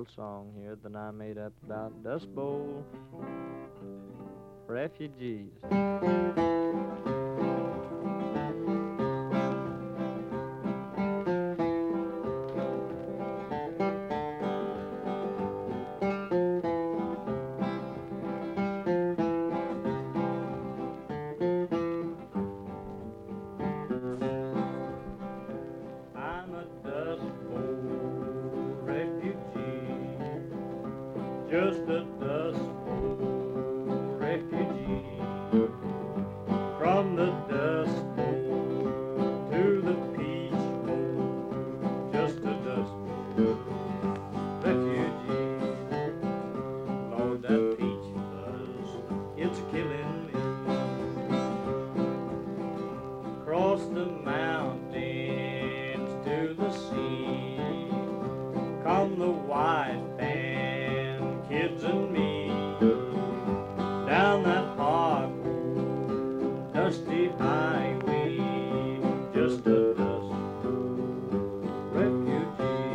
little song here that I made up about Dust Bowl refugees. Just a Dust Bowl refugee, from the Dust Bowl to the Peach Bowl. Just a Dust Bowl refugee. Lord, that peach fuzz, it's killing me. Across the mountains to the sea, come the white kids and me, down that hot, dusty highway, just a dust refugee.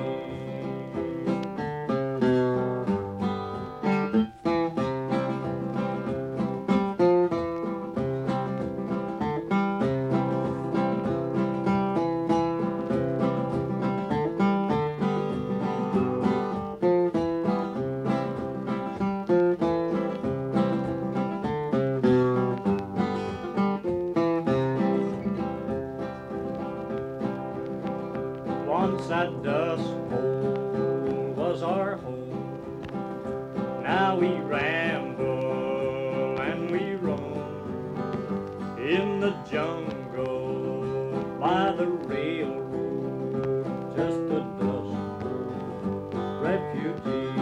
Once that Dust Bowl was our home. Now we ramble and we roam in the jungle by the railroad. Just a Dust Bowl refugee.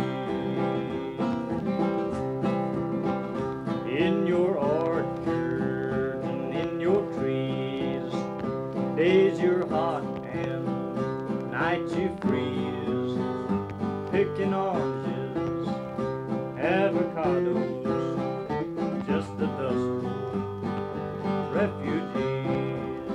In your orchard and in your trees, days you're hot and nights you freeze, picking oranges, avocados, just the Dust Bowl refugees.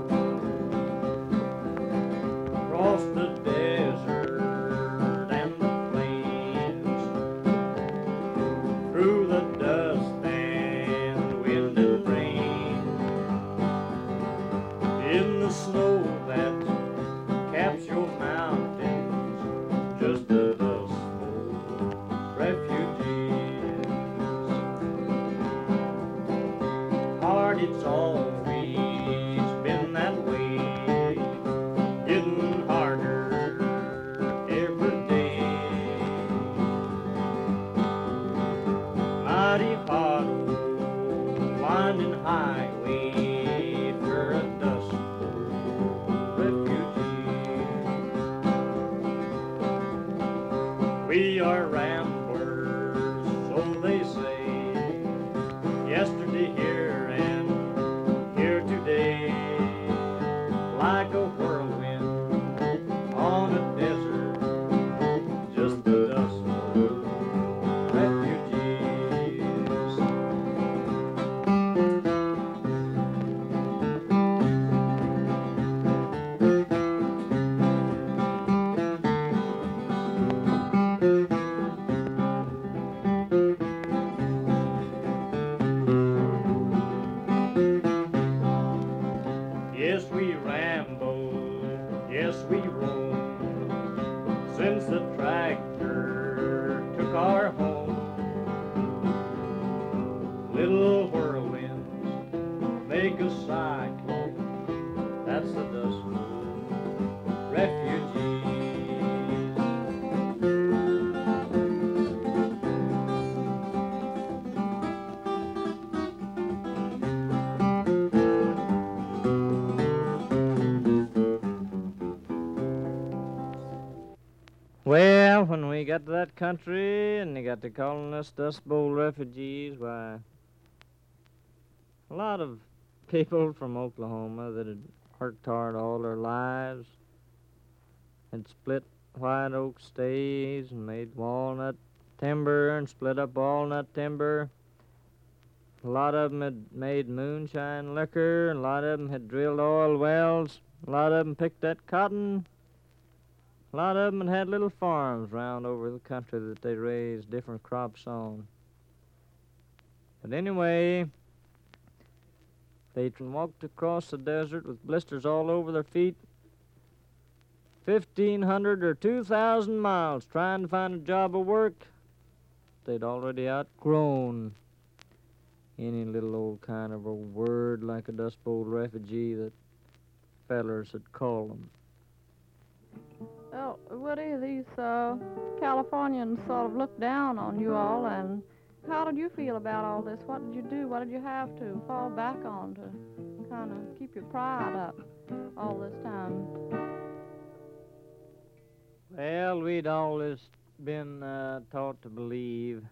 Across the desert and the plains, through the dust and wind and rain, in the snow that caps your mountains, just a Dust Bowl refugees. Hard, it's always been that way, getting harder every day. Mighty hard old winding highway for a Dust Bowl refugee. We are ramblers, so they say, yesterday here and here today, like a whirlwind on a desert, just the Dust Bowl refugees. Yes, we ramble, yes, we roam, since the tractor took our home. Little whirlwinds make a cyclone, that's the Dust Bowl refugees. Well, when we got to that country and they got to calling us Dust Bowl refugees, why, a lot of people from Oklahoma that had worked hard all their lives had split white oak stays and made walnut timber and split up walnut timber. A lot of them had made moonshine liquor, and a lot of them had drilled oil wells, a lot of them picked that cotton. A lot of them had little farms round over the country that they raised different crops on. But anyway, they walked across the desert with blisters all over their feet, 1,500 or 2,000 miles trying to find a job of work. They'd already outgrown any little old kind of a word like a Dust Bowl refugee that fellers had called them. Well, Woody, these Californians sort of looked down on you all, and how did you feel about all this? What did you do? What did you have to fall back on to kind of keep your pride up all this time? Well, we'd always been taught to believe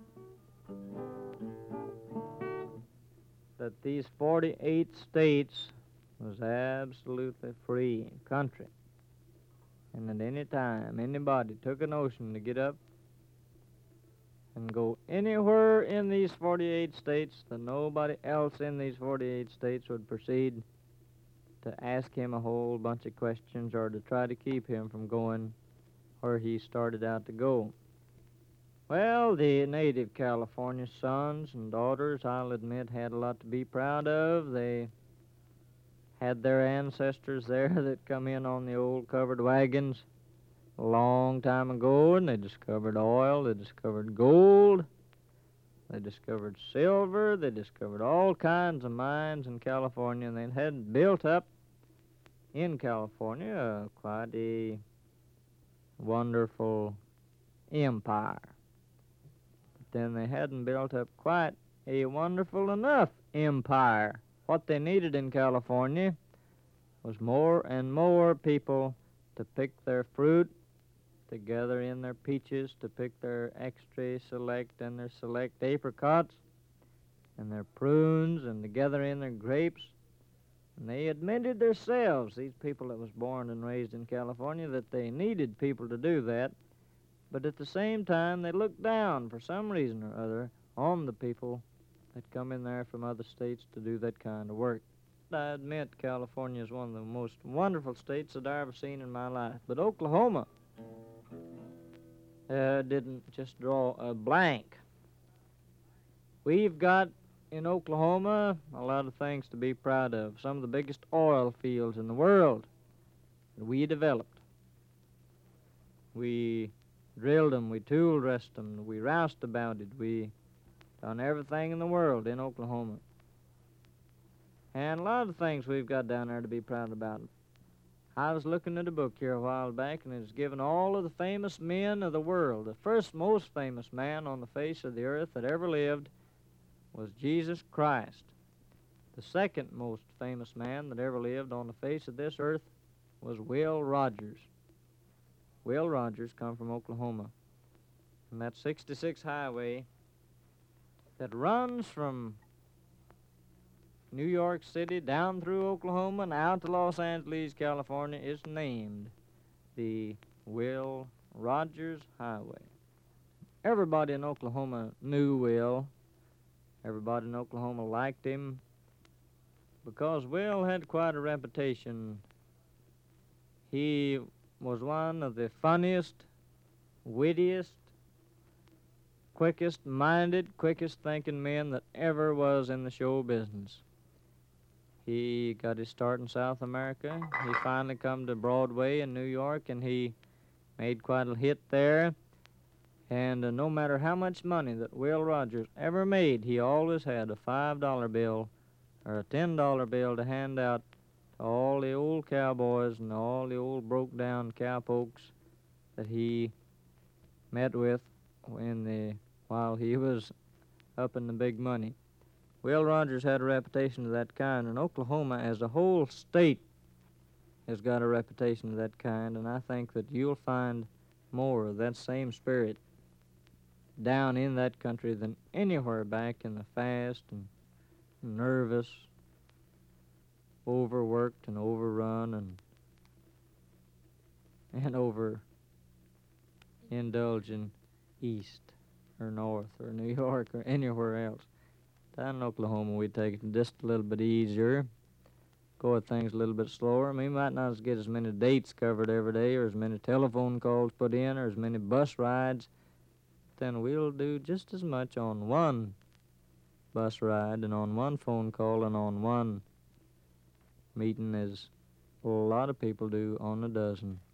that these 48 states was absolutely free country. And at any time, anybody took a notion to get up and go anywhere in these 48 states, that nobody else in these 48 states would proceed to ask him a whole bunch of questions or to try to keep him from going where he started out to go. Well, the native California sons and daughters, I'll admit, had a lot to be proud of. They had their ancestors there that come in on the old covered wagons a long time ago, and they discovered oil, they discovered gold, they discovered silver, they discovered all kinds of mines in California, and they had built up in California quite a wonderful empire. But then they hadn't built up quite a wonderful enough empire. What they needed in California was more and more people to pick their fruit, to gather in their peaches, to pick their extra select and their select apricots and their prunes, and to gather in their grapes. And they admitted themselves, these people that was born and raised in California, that they needed people to do that. But at the same time, they looked down, for some reason or other, on the people that come in there from other states to do that kind of work. I admit California is one of the most wonderful states that I've ever seen in my life. But Oklahoma didn't just draw a blank. We've got in Oklahoma a lot of things to be proud of. Some of the biggest oil fields in the world that we developed. We drilled them, we tool dressed them, we roustaboutted, we done everything in the world in Oklahoma. And a lot of things we've got down there to be proud about. I was looking at a book here a while back, and it's given all of the famous men of the world. The first most famous man on the face of the earth that ever lived was Jesus Christ. The second most famous man that ever lived on the face of this earth was Will Rogers. Will Rogers come from Oklahoma. And that 66 highway that runs from New York City down through Oklahoma and out to Los Angeles, California, is named the Will Rogers Highway. Everybody in Oklahoma knew Will. Everybody in Oklahoma liked him because Will had quite a reputation. He was one of the funniest, wittiest, quickest-minded, quickest-thinking men that ever was in the show business. He got his start in South America. He finally come to Broadway in New York, and he made quite a hit there. And no matter how much money that Will Rogers ever made, he always had a $5 bill or a $10 bill to hand out to all the old cowboys and all the old broke-down cowpokes that he met with while he was up in the big money. Will Rogers had a reputation of that kind, and Oklahoma as a whole state has got a reputation of that kind, and I think that you'll find more of that same spirit down in that country than anywhere back in the fast and nervous, overworked and overrun and over-indulgent east or north or New York or anywhere else. Down in Oklahoma, we take it just a little bit easier. go at things a little bit slower. We might not get as many dates covered every day, or as many telephone calls put in, or as many bus rides. Then we'll do just as much on one bus ride and on one phone call and on one meeting as a lot of people do on a dozen.